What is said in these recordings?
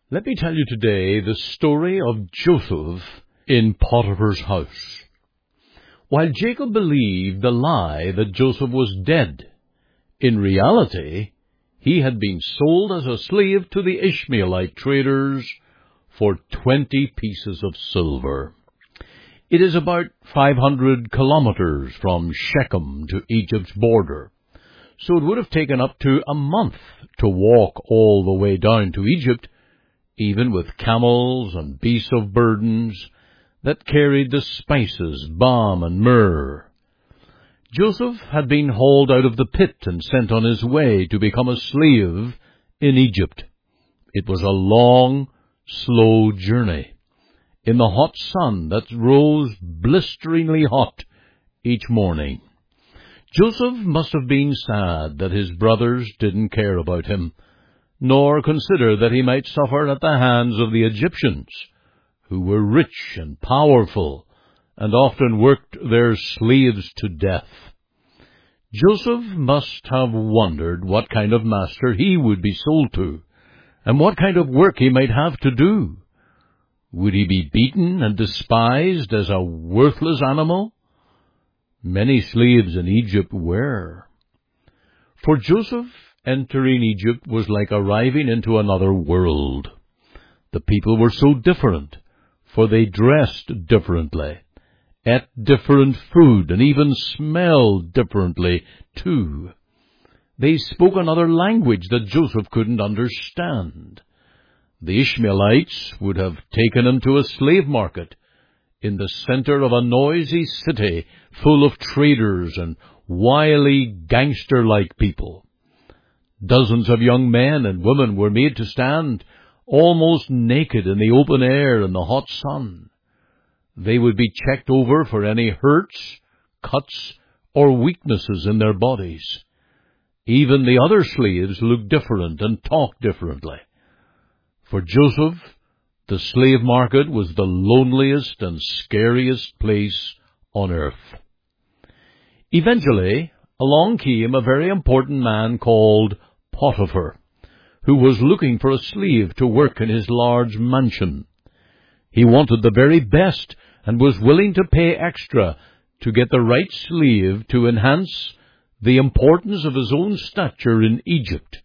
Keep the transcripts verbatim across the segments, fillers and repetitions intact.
Let me tell you today the story of Joseph in Potiphar's house. While Jacob believed the lie that Joseph was dead, in reality, he had been sold as a slave to the Ishmaelite traders for twenty pieces of silver. It is about five hundred kilometers from Shechem to Egypt's border, so it would have taken up to a month to walk all the way down to Egypt, even with camels and beasts of burdens that carried the spices, balm, and myrrh. Joseph had been hauled out of the pit and sent on his way to become a slave in Egypt. It was a long, slow journey, in the hot sun that rose blisteringly hot each morning. Joseph must have been sad that his brothers didn't care about him, nor consider that he might suffer at the hands of the Egyptians, who were rich and powerful, and often worked their slaves to death. Joseph must have wondered what kind of master he would be sold to, and what kind of work he might have to do. Would he be beaten and despised as a worthless animal? Many slaves in Egypt were. For Joseph, entering Egypt was like arriving into another world. The people were so different, for they dressed differently, ate different food, and even smelled differently, too. They spoke another language that Joseph couldn't understand. The Ishmaelites would have taken him to a slave market in the center of a noisy city full of traders and wily gangster-like people. Dozens of young men and women were made to stand almost naked in the open air in the hot sun. They would be checked over for any hurts, cuts, or weaknesses in their bodies. Even the other slaves looked different and talked differently. For Joseph, the slave market was the loneliest and scariest place on earth. Eventually, along came a very important man called Potiphar, who was looking for a slave to work in his large mansion. He wanted the very best and was willing to pay extra to get the right slave to enhance the importance of his own stature in Egypt.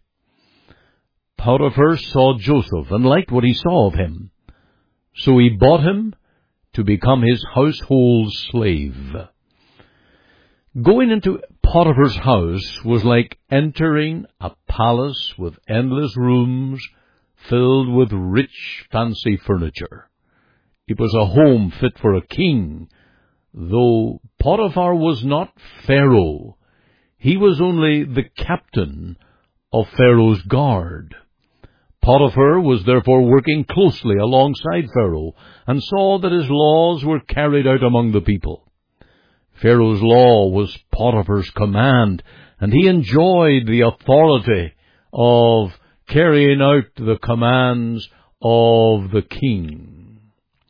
Potiphar saw Joseph and liked what he saw of him, so he bought him to become his household slave. Going into Potiphar's house was like entering a palace with endless rooms filled with rich, fancy furniture. It was a home fit for a king, though Potiphar was not Pharaoh. He was only the captain of Pharaoh's guard. Potiphar was therefore working closely alongside Pharaoh and saw that his laws were carried out among the people. Pharaoh's law was Potiphar's command, and he enjoyed the authority of carrying out the commands of the king.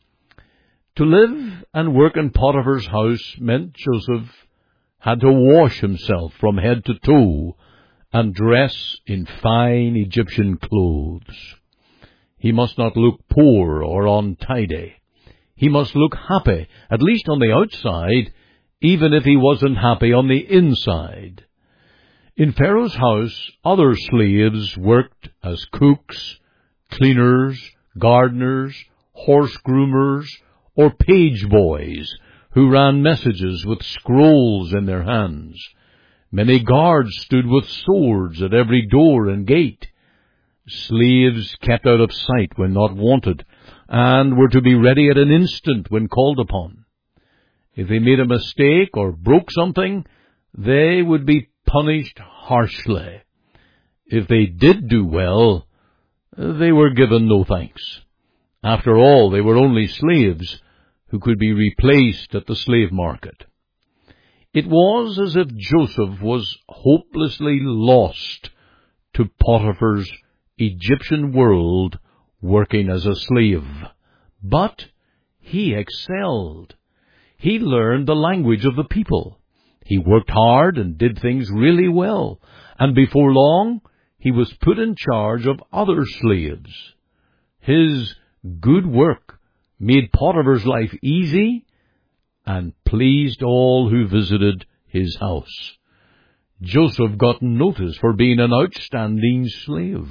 To live and work in Potiphar's house meant Joseph had to wash himself from head to toe and dress in fine Egyptian clothes. He must not look poor or untidy. He must look happy, at least on the outside, even if he wasn't happy on the inside. In Pharaoh's house, other slaves worked as cooks, cleaners, gardeners, horse groomers, or page boys who ran messages with scrolls in their hands. Many guards stood with swords at every door and gate. Slaves kept out of sight when not wanted, and were to be ready at an instant when called upon. If they made a mistake or broke something, they would be punished harshly. If they did do well, they were given no thanks. After all, they were only slaves who could be replaced at the slave market. It was as if Joseph was hopelessly lost to Potiphar's Egyptian world working as a slave. But he excelled. He learned the language of the people. He worked hard and did things really well, and before long he was put in charge of other slaves. His good work made Potiphar's life easy and pleased all who visited his house. Joseph got notice for being an outstanding slave.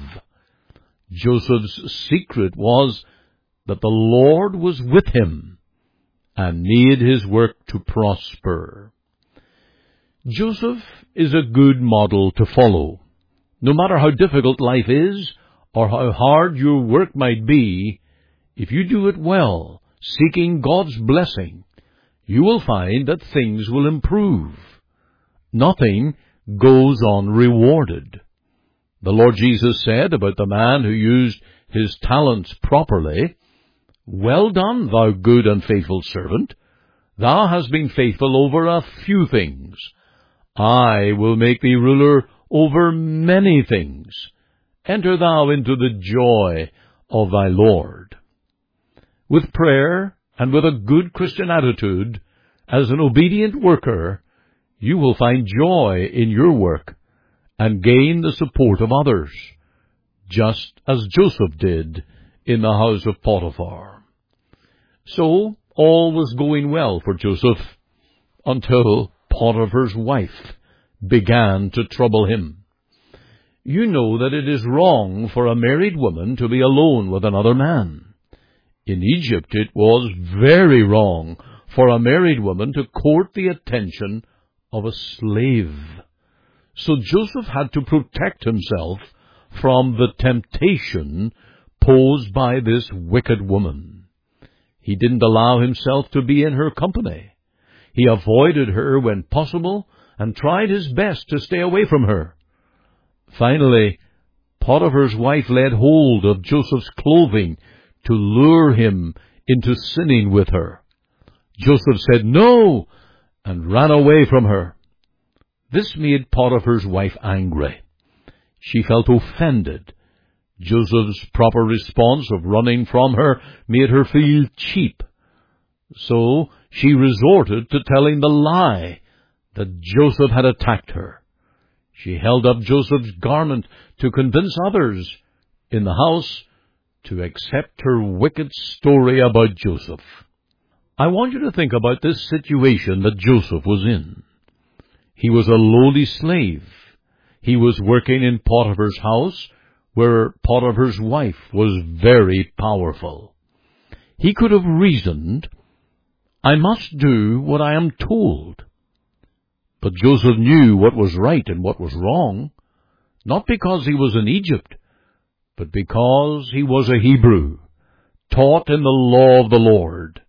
Joseph's secret was that the Lord was with him and made his work to prosper. Joseph is a good model to follow. No matter how difficult life is or how hard your work might be, if you do it well, seeking God's blessing, you will find that things will improve. Nothing goes unrewarded. The Lord Jesus said about the man who used his talents properly, "Well done, thou good and faithful servant. Thou hast been faithful over a few things. I will make thee ruler over many things. Enter thou into the joy of thy Lord." With prayer and with a good Christian attitude, as an obedient worker, you will find joy in your work and gain the support of others, just as Joseph did in the house of Potiphar. So, all was going well for Joseph until Potiphar's wife began to trouble him. You know that it is wrong for a married woman to be alone with another man. In Egypt, it was very wrong for a married woman to court the attention of a slave. So Joseph had to protect himself from the temptation posed by this wicked woman. He didn't allow himself to be in her company. He avoided her when possible and tried his best to stay away from her. Finally, Potiphar's wife laid hold of Joseph's clothing to lure him into sinning with her. Joseph said no and ran away from her. This made Potiphar's wife angry. She felt offended. Joseph's proper response of running from her made her feel cheap. So she resorted to telling the lie that Joseph had attacked her. She held up Joseph's garment to convince others in the house to accept her wicked story about Joseph. I want you to think about this situation that Joseph was in. He was a lowly slave. He was working in Potiphar's house, where Potiphar's wife was very powerful. He could have reasoned, "I must do what I am told." But Joseph knew what was right and what was wrong, not because he was in Egypt, but because he was a Hebrew, taught in the law of the Lord.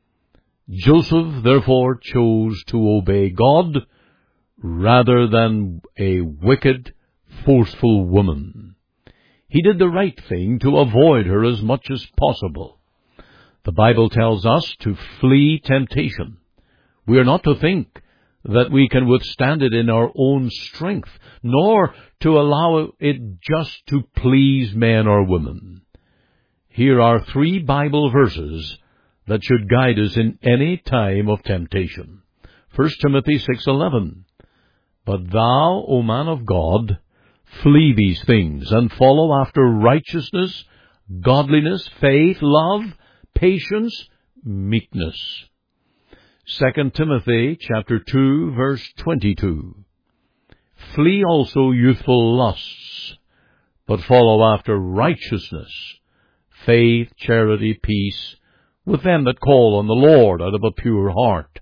Joseph therefore chose to obey God rather than a wicked, forceful woman. He did the right thing to avoid her as much as possible. The Bible tells us to flee temptation. We are not to think that we can withstand it in our own strength, nor to allow it just to please men or women. Here are three Bible verses that should guide us in any time of temptation. First Timothy six eleven. "But thou, O man of God, flee these things, and follow after righteousness, godliness, faith, love, patience, meekness." Second Timothy chapter two, verse twenty-two. "Flee also youthful lusts, but follow after righteousness, faith, charity, peace, with them that call on the Lord out of a pure heart."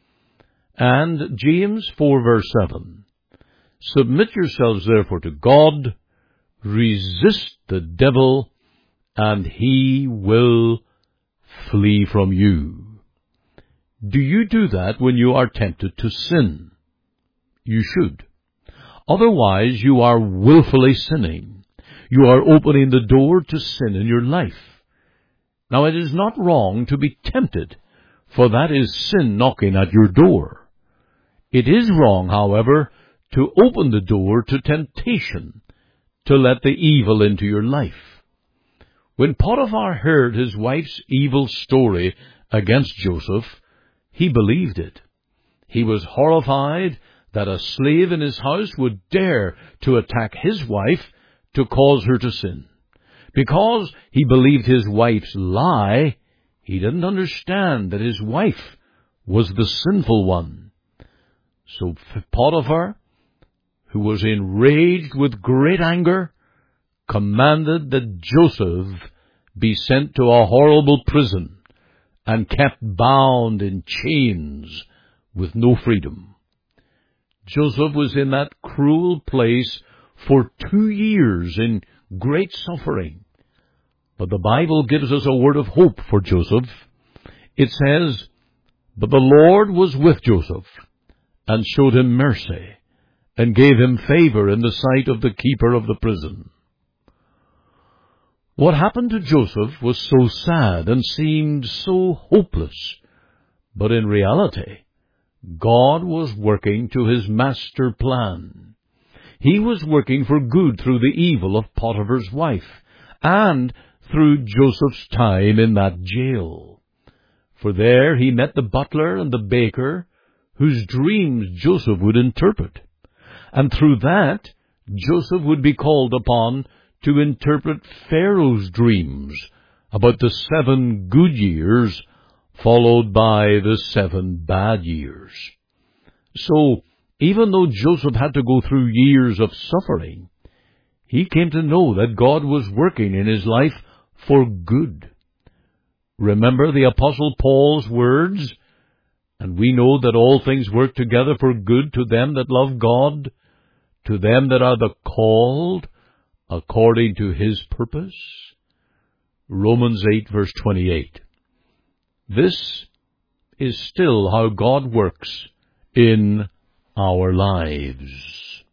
And James four, verse seven. "Submit yourselves therefore to God, resist the devil, and he will flee from you." Do you do that when you are tempted to sin? You should. Otherwise, you are willfully sinning. You are opening the door to sin in your life. Now, it is not wrong to be tempted, for that is sin knocking at your door. It is wrong, however, to open the door to temptation, to let the evil into your life. When Potiphar heard his wife's evil story against Joseph, he believed it. He was horrified that a slave in his house would dare to attack his wife to cause her to sin. Because he believed his wife's lie, he didn't understand that his wife was the sinful one. So Potiphar, who was enraged with great anger, commanded that Joseph be sent to a horrible prison and kept bound in chains with no freedom. Joseph was in that cruel place for two years in great suffering. But the Bible gives us a word of hope for Joseph. It says, "But the Lord was with Joseph, and showed him mercy, and gave him favor in the sight of the keeper of the prison." What happened to Joseph was so sad and seemed so hopeless, but in reality, God was working to his master plan. He was working for good through the evil of Potiphar's wife, and through Joseph's time in that jail. For there he met the butler and the baker, whose dreams Joseph would interpret. And through that, Joseph would be called upon to interpret Pharaoh's dreams about the seven good years followed by the seven bad years. So, even though Joseph had to go through years of suffering, he came to know that God was working in his life for good. Remember the Apostle Paul's words, "And we know that all things work together for good to them that love God, to them that are the called according to his purpose." Romans eight, verse twenty-eight. This is still how God works in our lives.